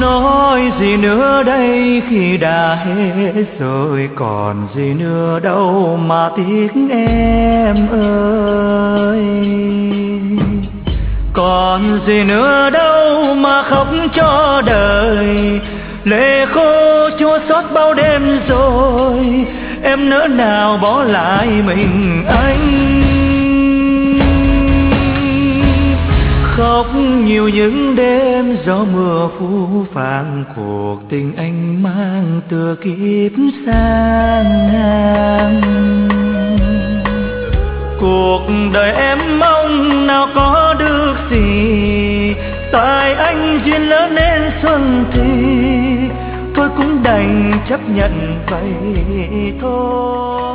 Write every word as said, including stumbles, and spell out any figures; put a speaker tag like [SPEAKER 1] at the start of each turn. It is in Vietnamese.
[SPEAKER 1] nói gì nữa đây khi đã hết rồi, còn gì nữa đâu mà tiếc em ơi. Còn gì nữa đâu mà khóc cho đời, lệ khô chua xót bao đêm rồi, em nỡ nào bỏ lại mình anh. Khóc nhiều những đêm gió mưa phũ phàng, cuộc tình anh mang từ kiếp sang ngang. Cuộc đời em mong nào có được gì, tại anh duyên lỡ nên xuân thì tôi cũng đành chấp nhận vậy thôi.